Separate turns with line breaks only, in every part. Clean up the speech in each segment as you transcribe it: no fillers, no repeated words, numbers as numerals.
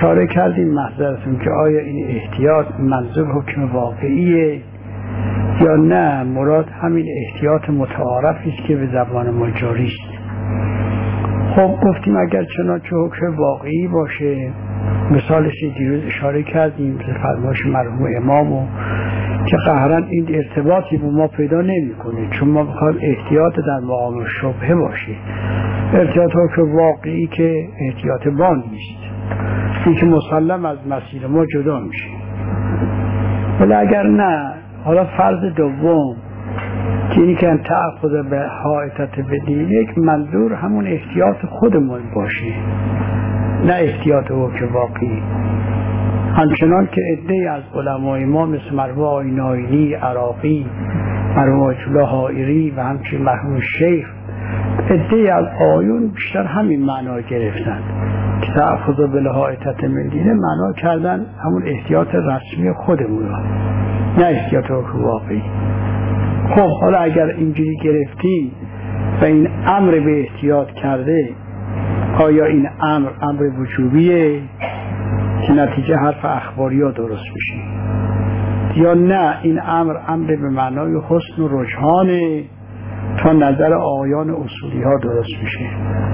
اشاره کردیم محضرتون که آیا این احتیاط منظور حکم واقعیه یا نه مراد همین احتیاط متعارفی است که به زبان ما جاری است. خب گفتیم اگر چنانچه حکم واقعی باشه، مثالش دیروز اشاره کردیم به فرمایش مرحوم امامو که قهرا این ارتباطی با ما پیدا نمی‌کنه، چون ما بخوایم احتیاط در مقام شبهه باشه، احتیاط حکم واقعی که احتیاط با نیست، این که مسلم از مسیر ما جدا میشه. ولی اگر نه، حالا فرض دوم که اینی که تعهد به حائطت بدیم، یک منظور همون احتیاط خودمون باشه نه احتیاط حکم واقعی. همچنان که عده‌ای از علمای ما مثل مرحوم آینی، عراقی، مرحوم آیت الله حائری و همچنین مرحوم شیخ، عده‌ای از آیون بیشتر همین معنا گرفتن که تعهد به حائطت مدینه معنا کردن همون احتیاط رسمی خودمون را نه احتیاط حکم واقعی. خب حالا اگر اینجوری گرفتیم و این امر به احتیاط کرده، آیا این امر وجوبیه که نتیجه حرف اخباری ها درست بشه یا نه این امر به معنای حسن و رجحانه تا نظر آیان اصولی ها درست بشه؟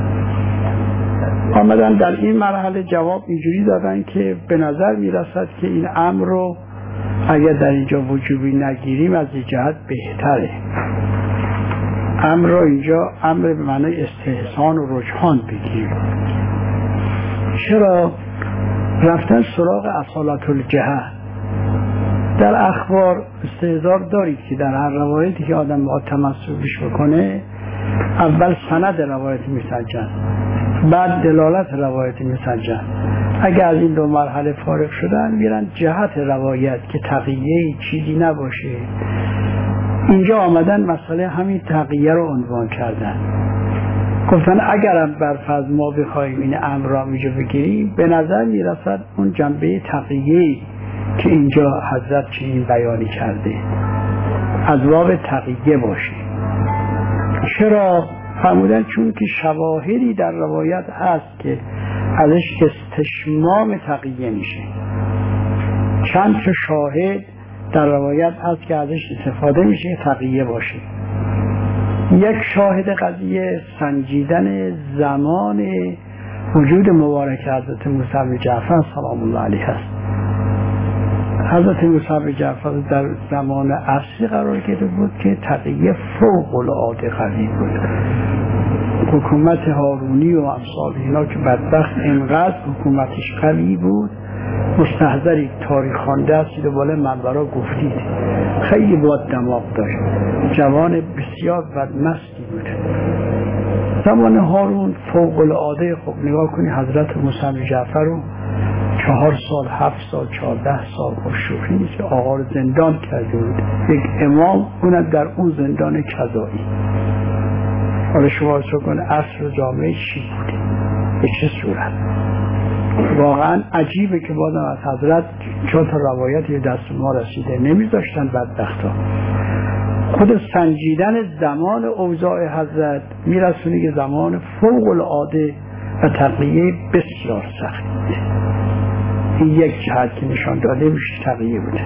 آمدن در این مرحله جواب اینجوری دادن که به نظر میرسد که این امر رو اگر در اینجا وجوبی نگیریم از این جهت بهتره، امر رو اینجا امر به معنای استحسان و رجحان بگیریم. چرا؟ رفتن سراغ اصالت الجهه. در اخبار استحضار دارید که در هر روایتی که آدم باید تمسکش بکنه، اول سند روایت میسنجن، بعد دلالت روایت میسنجن. اگر از این دو مرحله فارغ شدن میرن جهت روایت که تقیه چیزی نباشه. اینجا آمدن مسئله همین تقیه رو عنوان کردن، گفتن اگرم برفرض ما بخوایم این امر را اینجا بگیریم، به نظر میرسد اون جنبه تقیه که اینجا حضرت چنین بیانی کرده از باب تقیه باشه. چرا؟ فرمودن چون که شواهدی در روایت هست که ازش استشمام تقیه میشه. چند تا شاهد در روایت هست که ازش استفاده میشه تقیه باشه. یک شاهد قضیه سنجیدن زمان وجود مبارک حضرت موسی بن جعفر سلام الله علیه هست. حضرت موسی بن جعفر در زمان عصری قرار گرفته بود که تقیه فوق العاده قوی بود. حکومت هارونی و امثال اینا که بدبخت انقدر حکومتش قوی بود، مستحضری تاریخ خوانده هستید و بالا منبرا گفتید، خیلی با دماغ داشت، جوان بسیار بدمستی بود. زمان هارون فوق العاده. خب نگاه کنی حضرت موسی بن جعفر رو 4 سال 7 سال 14 سال با شوخی نیست آقا رو زندان کرده بود، یک امام، اونم در اون زندان قضایی. حالا شما حساب کن عصر جامعه چی بوده، به چه صورت. واقعا عجیبه که بازم از حضرت چون تا روایتی دست ما رسیده نمیذاشتن بدبختا. خود سنجیدن زمان اوضاع حضرت میرسونه که زمان فوق العاده و تقیه بسیار سخت. این یک جهت که نشان داده میشه تقیه بوده.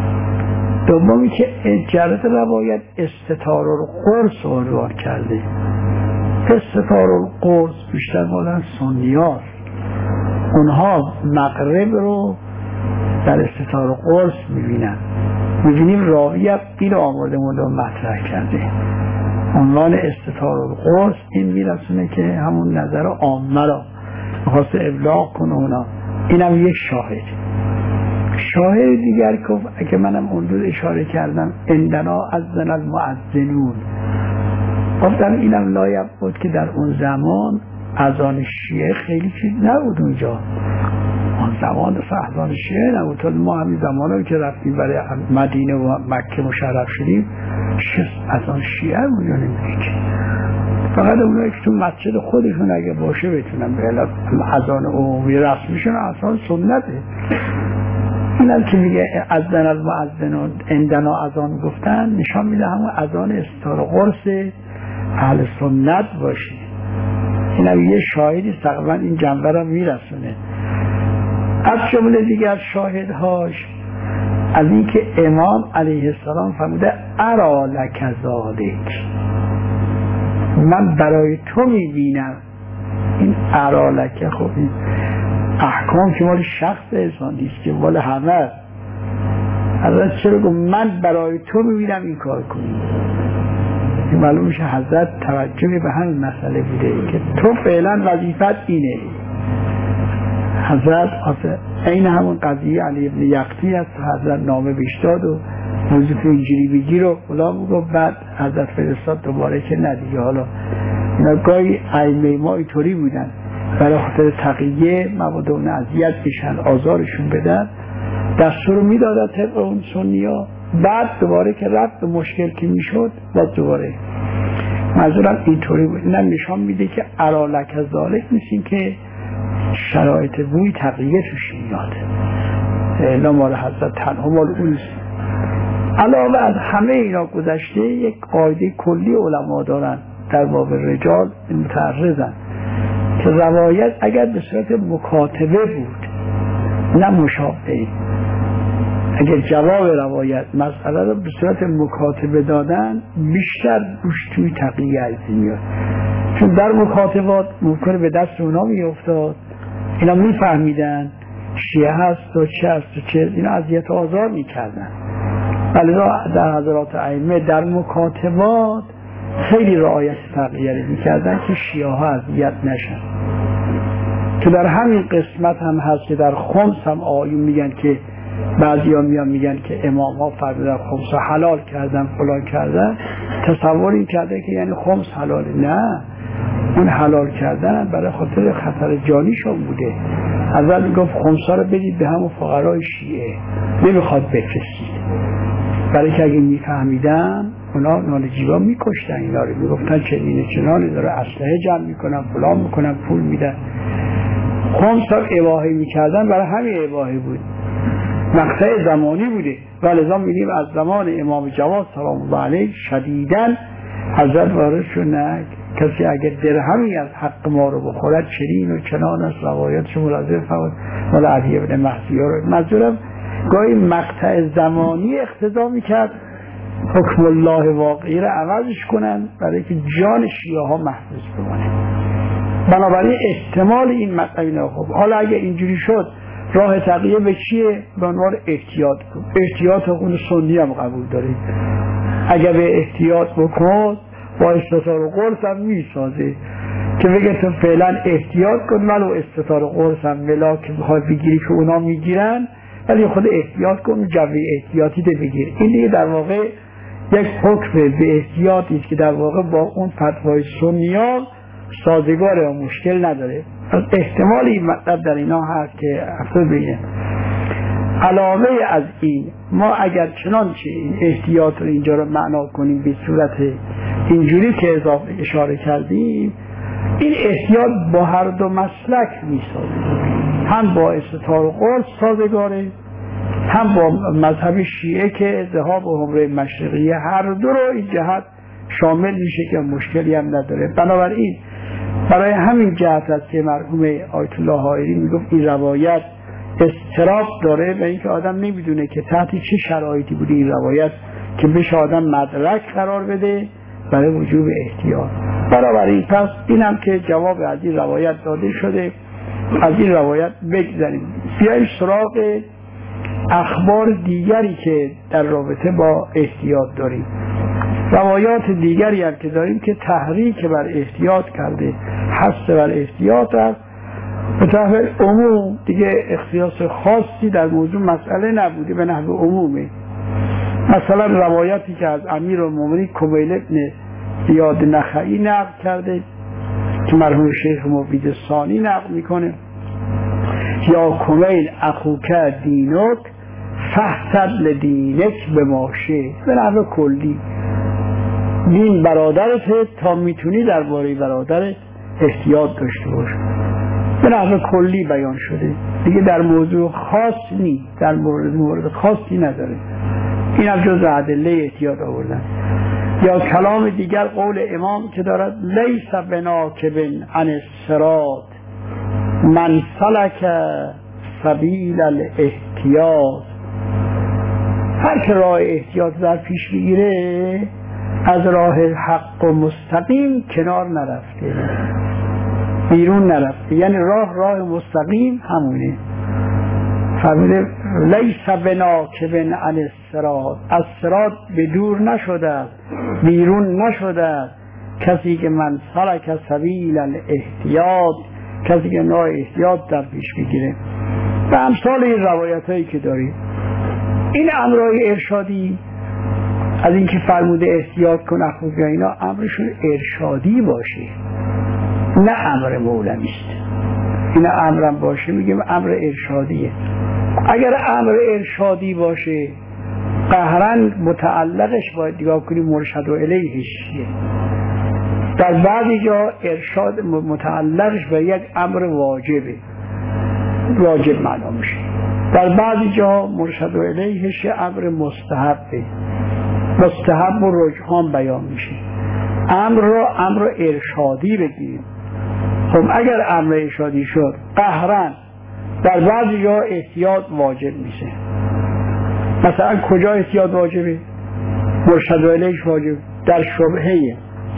دومی که جرات روایت استتار القرص عنوان کرده. استتار القرص بیشتر مالن سنیات، اونها مغرب رو در استتار القرص میبینن. میبینیم راوی این آمرده مدام مطرح کرده. عنوان استتار القرص این میرسونه که همون نظر عامه را میخواست ابلاغ کنه اونا. اینم یک شاهد. شاهد دیگر که منم اون روز اشاره کردم، عندنا اذن المؤذنون، گفتم اینم لایق بود که در اون زمان اذان شیعه خیلی چیز نبود اونجا. اون زمان اذان شیعه نبود. تا ما همین زمانایی که رفتیم برای مدینه و مکه مشرف شدیم اذان شیعه اونجا نمیشه. فقط اونایی که تو مسجد خودشون اگه باشه بتونن به اذان عمومی رسمیشون اصلا سنته. اینم که میگه اذن المؤذنون عندنا اذان گفتن نشان میده همون اذان استار قرص اهل سنت باشه. اینم یه شاهدی تقریبا این جنبه را میرسونه. از جمله دیگر شاهدهاش از اینکه امام علیه السلام فرموده ارا لک ذالک، من برای تو میبینم. این ارا لک خب این احکام که مال شخص انسان نیست که مال همه. حضرت چرا گفت من برای تو میبینم این کار کنی؟ معلوم میشه حضرت توجه به همین مسئله بوده که تو فعلا وظیفت اینه. حضرت این همون قضیه علی ابن یقطی هست، حضرت نامه بهش داد و موضوع اینجوری بگیر و فلان گفت، بعد حضرت فرستاد دوباره که نه دیگه. حالا اینا گاهی ائمه ما اینطوری بودن، برای خاطر تقیه مبادا اون اذیت بشن آزارشون بدن دستور میدادن طبق اون سنیا، بعد دوباره که رفت به مشکل که میشد باز دوباره. منظورم اینطوری بود. اینم نشان میده که ارا لک ذالک نیستیم که شرایط بوی تقیه توش میاد، اینا مال حضرت تنها مال اون نیست. علاوه از همه اینا گذشته یک قاعده کلی علما دارن در باب رجال متعرضن که روایت اگر به صورت مکاتبه بود نه مشابه، اگر جواب روایت مسئله رو به صورت مکاتبه دادن بیشتر روش توی تقیه عزیزی میاد، چون در مکاتبات ممکنه به دست اونا میافتاد، اینا میفهمیدن شیعه هست و چه هست و چه، اینا اذیت و آزار میکردن. ولی در حضرات ائمه در مکاتبات خیلی رعایت تقیه میکردن که شیعه ها اذیت نشن. که در همین قسمت هم هست که در خمس هم آیون میگن که بعضی ها میگن که امام ها فرمودن خمس حلال کردن فلان کردن، تصور این کرده که یعنی خمس حلاله. نه، اون حلال کردن برای خاطر خطر جانیشون بوده. اول میگفت خمسا رو بدید به همون فقرای شیعه، نمیخواد بفرستید، برای که اگه میفهمیدن اونا نالجیبا میکشتن اینا رو، میگفتن چنینه چنانه داره اسلحه جمع میکنن فلان میکنن پول میدن. خمسا اباحه میکردن برای همین اباحه بود، مقطع زمانی بوده. ولذا می‌بینیم از زمان امام جواد سلام الله علیه شدیداً حضرت وارد شد کسی اگر درهمی از حق ما رو بخورد چنین و چنان است. روایاتش ملاحظه فرمود مال علی ابن مهدی رو. منظورم گاهی مقطع زمانی اقتضا میکرد حکم الله واقعی رو عوضش کنن برای که جان شیعه ها محفوظ بمانه. بنابراین احتمال این مطلبی نخوب. حالا اگه اینجوری شد راه تقیه به چیه؟ به عنوان احتیاط کن. احتیاط اون سنی هم قبول دارید. اگه به احتیاط بکن با استثار و قرص هم میسازه که بگه تو فعلا احتیاط کن، ولو استثار و قرص هم ملاک بخواد بگیری که اونا میگیرن، ولی خود احتیاط کن، جوی احتیاطی ده بگیر. این دیگه در واقع یک حکم به احتیاطی که در واقع با اون فتوای سنیان سازگاره و مشکل نداره. از احتمال این مطلب در اینا هست که افضل بگه. علاوه از این ما اگر چنانچه این احتیاط رو اینجا رو معنا کنیم به صورت اینجوری که اضافه اشاره کردیم، این احتیاط با هر دو مسلک میسازه، هم با استطار و قرص سازگاره، هم با مذهب شیعه که ذهاب و حمره مشرقیه، هر دو رو این جهت شامل میشه که مشکلی هم نداره. بنابراین برای همین جهت است که مرحوم آیت الله حائری میگفت این روایت اضطراب داره و اینکه آدم نمیدونه که تحت چه شرایطی بوده این روایت که بشه آدم مدرک قرار بده برای وجوب احتیاط. بنابراین پس اینم که جواب از این روایت داده شده، از این روایت بگذاریم. بیاییم سراغ اخبار دیگری که در رابطه با احتیاط داریم. روایات دیگری هم که داریم که تحریک بر احتیاط کرده، حث بر احتیاط است. به طور عموم دیگه اختصاص خاصی در موضوع مسئله نبوده، به نحو عمومه. مثلا روایاتی که از امیرالمومنین کمیل ابن زیاد نخعی نقل کرده که مرحوم شیخ مفید ثانی نقل میکنه، یا کمیل اخوک دینک فحسد لدینک به ماشه، به نحو کلی دین برادرته تا میتونی درباره برادرت احتیاط داشته باش. به نحو کلی بیان شده دیگه، در موضوع خاص نی، در مورد خاصی نداره. این هم جز ادله احتیاط آوردن. یا کلام دیگر قول امام که دارد لیس بناکبن عن الصراط من سلک سبیل الاحتیاط. هر که راه احتیاط در پیش بگیره از راه حق و مستقیم کنار نرفته، بیرون نرفته. یعنی راه مستقیم همونه. فرموده لیس بناکب عن الصراط، از صراط به دور نشده، بیرون نشده کسی که من سلک سبیل الاحتیاط، کسی که راه احتیاط در پیش بگیره. و امثال این روایت هایی که داریم. این امرای ارشادی از اینکه فرموده احتیاط کن اخوک اینا، امرشون ارشادی باشه نه امر مولوی است. اینا امرم باشه میگیم امر ارشادیه. اگر امر ارشادی باشه قهرن متعلقش باید نگاه کنیم مرشد و الیهش چیه. در بعضی جا ارشاد متعلقش به یک امر واجبه، واجب معنا میشه. در بعضی جا مرشد و الیهش امر مستحبه، مستحب و رجحان بیان میشه. امر ارشادی بگیریم. خب اگر امر ارشادی شد قهرن در بعضی جا احتیاط واجب میشه. مثلا کجا احتیاط واجبه؟ مرشد و الیهش واجب در شبهه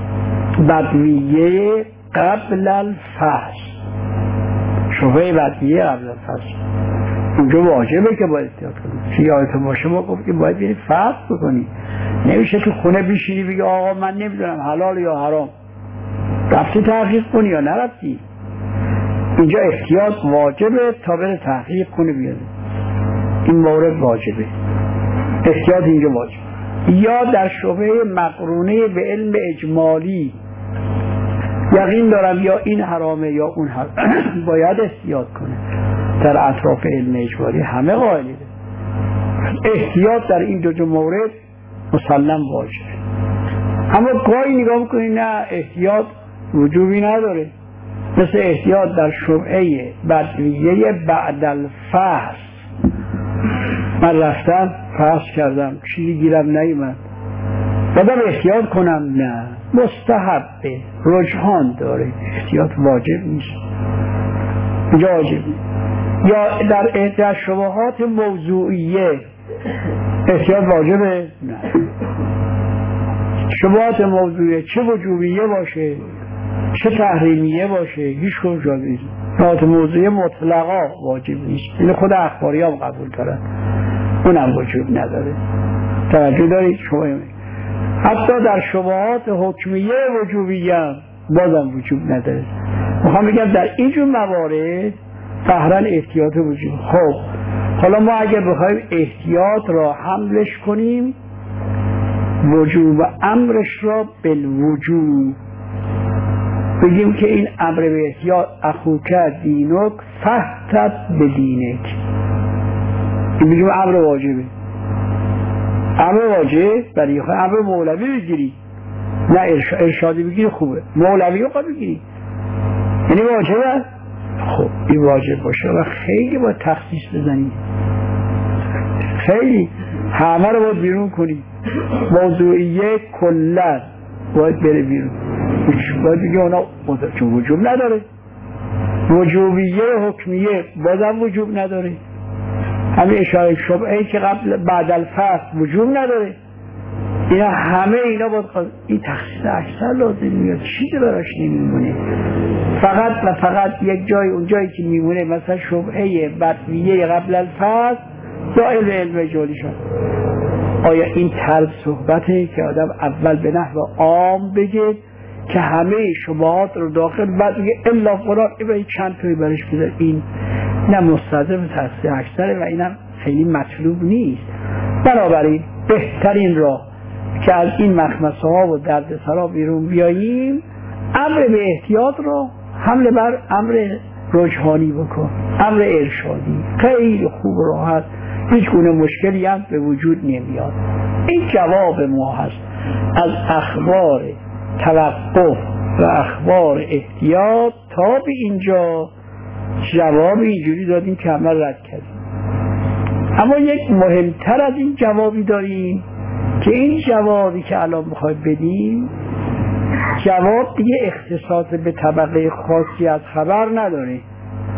بدویه قبل الفحص، شبهه بدویه قبل الفحص اونجا واجبه که باید احتیاط کنی. چه یادتون باشه ما گفتیم باید برید فحص بکنی. نمیشه تو خونه بشینی بگی آقا من نمیدونم حلال یا حرام، رفتی تحقیق کنی یا نرفتی. اینجا احتیاط واجبه تا بره تحقیق کنی بیاد. این مورد واجبه، احتیاط اینجا واجب. یا در شبهه مقرونه به علم اجمالی یقین دارم یا این حرامه یا اون حرام باید احتیاط کنه. در اطراف علم اجمالی همه قائلیه. احتیاط در این دو مورد مسلم واجبه. اما گاهی نگاه میکنی نه احتیاط وجوبی نداره، مثل احتیاط در شبهه بدویه بعد الفحص. من رفتم فحص کردم چیزی گیرم نیومد، بعدم احتیاط کنم؟ نه، مستحبه، رجحان داره، احتیاط واجب نیست. اینجا واجب. یا در شبهات موضوعیه احتیاط واجبه؟ نه. شبهات موضوعیه چه وجوبیه باشه چه تحریمیه باشه هیچ کجا نیست. شبهات موضوعیه مطلقا واجب نیست. این خود اخباری هم قبول دارن، اونم وجوب نداره. توجه دارید شما؟ حتی در شبهات حکمیه وجوبیه هم بازم وجوب نداره. میخوام بگم در اینجور موارد قهرن احتیاط وجوب. خب حالا ما اگر بخوایم احتیاط را حملش کنیم وجوب امرش را بالوجوب بگیم که این امر به احتیاط اخوک دینک فحتت بدینک، این بگیم امر واجبه. امر واجب برای امر مولوی بگیری، نه ارشادی بگیری خوبه، مولوی رو بگیری یعنی واجبه. خب این واجب باشه و خیلی باید تخصیص بزنی، خیلی همه رو باید بیرون کنی. موضوعیه کلن باید بره بیرون، باید بگی اونا چون وجوب نداره. وجوبیه حکمیه بازم وجوب نداره. همین اشاره شبهه‌ای که قبل بعد الفحص وجوب نداره. اینا همه اینا باید این تخصیص اکثر لازم میاد، چیزی براش نمیمونه. فقط و فقط یک جای، اون جایی که میمونه مثلا شبهه بدویه قبل الفحص یا علم اجمالی شد. آیا این طرز صحبته که آدم اول به نحو عام بگه که همه شبهات رو داخل بعد بگه الا فلان این چند توی برش بذار؟ این نه مستلزم تخصیص اکثره و اینم خیلی مطلوب نیست. بنابراین بهترین راه که از این مخمسه ها و دردسرا بیرون بیاییم امر به احتیاط رو حمله بر امر رجحانی بکن، امر ارشادی. خیلی خوب و راحت، هیچ گونه مشکلی هم به وجود نمیاد. این جواب ما هست از اخبار توقف و اخبار احتیاط. تا به اینجا جواب اینجوری دادیم که همه رد کردیم. اما یک مهمتر از این جوابی داریم که این جوابی که الان میخوایم بدیم جواب دیگه اختصاص به طبقه خاصی از خبر نداره.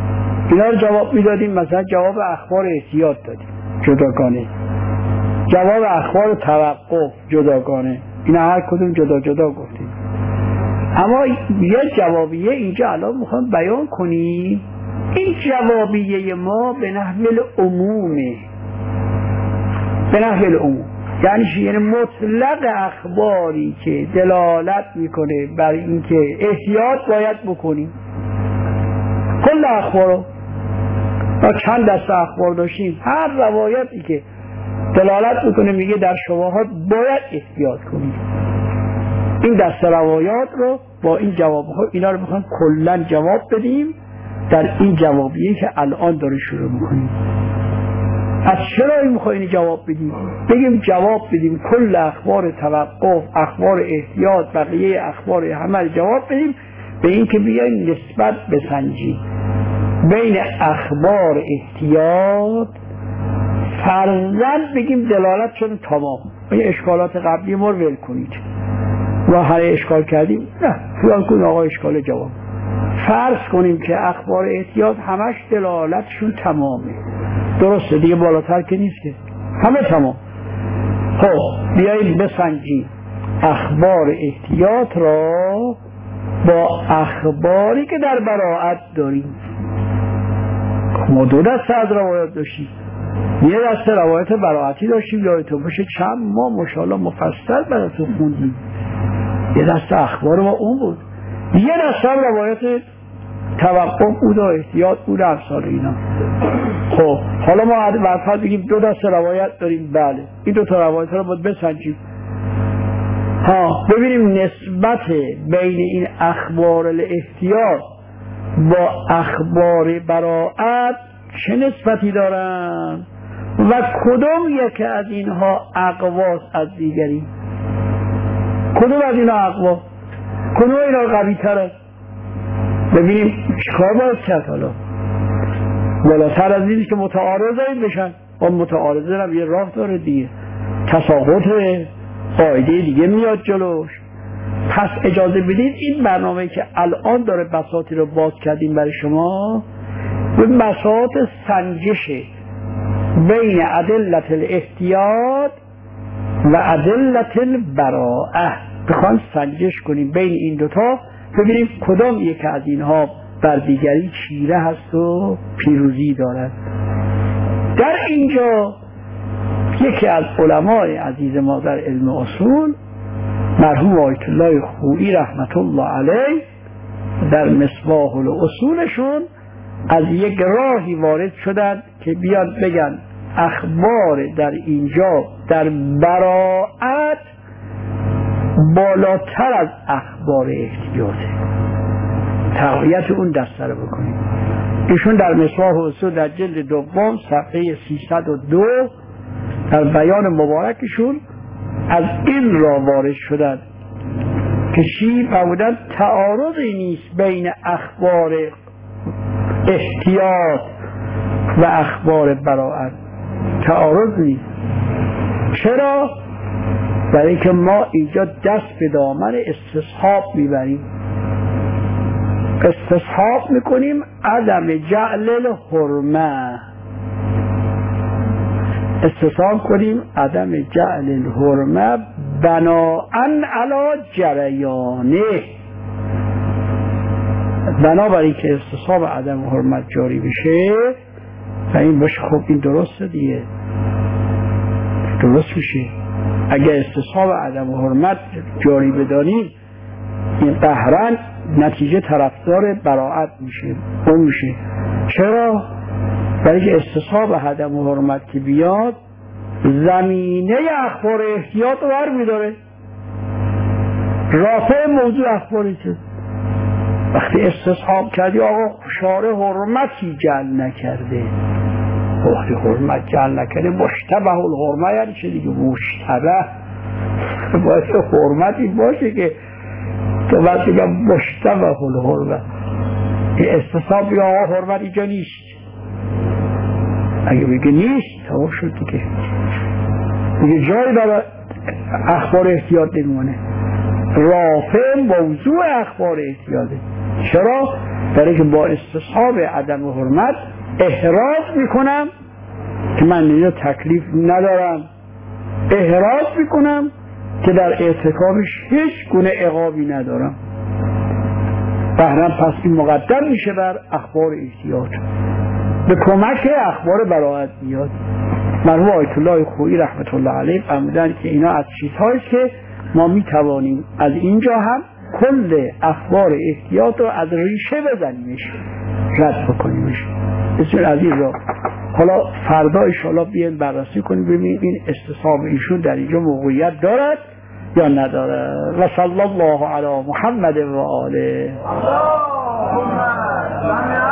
اینا رو جواب میدادیم، مثلا جواب اخبار احتیاط دادیم جداگانه، جواب اخبار توقف جداگانه، اینا هر کدوم جدا جدا گفتیم. اما یه جوابیه اینجا الان میخوام بیان کنیم. این جوابیه ما به نحو العمومه، به نحو العموم، یعنی مطلق اخباری که دلالت میکنه بر اینکه احتیاط باید بکنیم. کل اخبارو ما چند دسته اخبار داشتیم، هر روایتی که دلالت میکنه میگه در شبهات باید احتیاط کنیم، این دسته روایات رو با این جوابها اینا رو میخوام کلا جواب بدیم در این جوابیه که الان داره شروع میکنیم. از چرا این میخوایم جواب بدیم؟ بگیم جواب بدیم کل اخبار توقف، اخبار احتیاط، بقیه اخبار همه جواب بدیم، به این که بیایم نسبت بسنجیم بین اخبار احتیاط فرضاً بگیم دلالت شده تمام. این اشکالات قبلی ما رو ول کنید، ما هر اشکال کردیم نه خیال کن آقا اشکال جواب. فرض کنیم که اخبار احتیاط همش دلالتشون تمامه، درسته دیگه، بالاتر که نیست که، همه تمام. خب بیاییم بسنجیم اخبار احتیاط را با اخباری که در براءت داریم. ما دو دسته از روایات داشتیم، یه دسته روایت براءتی داشتیم، یادتون باشه چند ما ماشاءالله مفصل براتون خوندیم، یه دسته اخبار ما اون بود، یه دسته روایت توقف بود و احتیاط بود و امثال اینا. خب حالا ما بعد بگیم دو دسته روایت داریم، بله این دو تا روایت رو باید بسنجیم، ببینیم نسبت بین این اخبار الاحتیاط با اخبار براءت چه نسبتی دارن و کدوم یکی از اینها اقواست از دیگری، کدوم از اینها اقوا، کدوم اینا قوی تره. ببینیم چیکار باید کرد. حالا بالاتر از اینی که متعارضه بشن، اون متعارضه هم یه راه داره دیگه، تساقط قاعده دیگه میاد جلوش. پس اجازه بدید این برنامه که الان داره بساطی رو باز کردیم برای شما، به بساط سنجش بین ادلت الاحتیاط و ادلت البراءه بخوام سنجش کنیم بین این دوتا، ببینیم کدام یک از اینها بر دیگری چیره هست و پیروزی دارد. در اینجا یکی از علمای عزیز ما در علم اصول، مرحوم آیت الله خویی رحمت الله علیه، در مصباح الاصولشون از یک راهی وارد شدند که بیاد بگن اخبار در اینجا در براءت بالاتر از اخبار احتیاطه، تقویت اون دسته رو بکنیم. ایشون در مصباح الاصول در جلد دوم صفحه 302 در بیان مبارکشون از این را وارد شدند که چی فرمودند؟ تعارضی نیست بین اخبار احتیاط و اخبار براءت، تعارض نیست. چرا؟ برای اینکه ما اینجا دست به دامن استصحاب میبریم، استصحاب میکنیم عدم جعل الحرمه، استصحاب کنیم عدم جعل الحرمه بناءً علی جریانه، بنابراین که استصحاب عدم حرمت جاری بشه و این باشه. خب این درسته دیگه، درست میشه. اگر استصحاب عدم حرمت جاری بدانیم این قهرن نتیجه طرفدار براءت میشه، اون میشه. چرا؟ برای که استصحاب عدم حرمت که بیاد زمینه اخبار احتیاط رو بر میداره، رافع موضوع اخباری که وقتی استصحاب کردی آقا شارع حرمتی جعل نکرده، وقتی حرمت جعل نکرده مشتبه الحرمه یعنی چه دیگه؟ مشتبه باید حرمتی باشه که تو باید بگم مشتبه الحرمه. این استصحاب یا آقا حرمت اینجا نیست، اگه بگه نیست تمام شد دیگه، دیگه جایی برای اخبار احتیاط نمیمونه، رافع موضوع اخبار احتیاطه. چرا؟ برای که با استصحاب عدم حرمت احراز میکنم که من اینجا تکلیف ندارم، احراز میکنم که در اعتکافش هیچ گونه عقابی ندارم. بهرم پس این مقدم میشه بر اخبار احتیاط، به کمک اخبار براءت میاد. مرحوم آیت الله خویی رحمت الله علیه فرمودن که اینا از چیزهاییست که ما میتوانیم از اینجا هم کل اخبار احتیاط رو از ریشه بزنیمش، رد بکنیمش. بسیار عزیز را حالا فردا انشاءالله بیایم بررسی کنیم ببینیم این استصحاب ایشون در اینجا موقعیت دارد یا نداره. و صلی الله علی محمد و آله.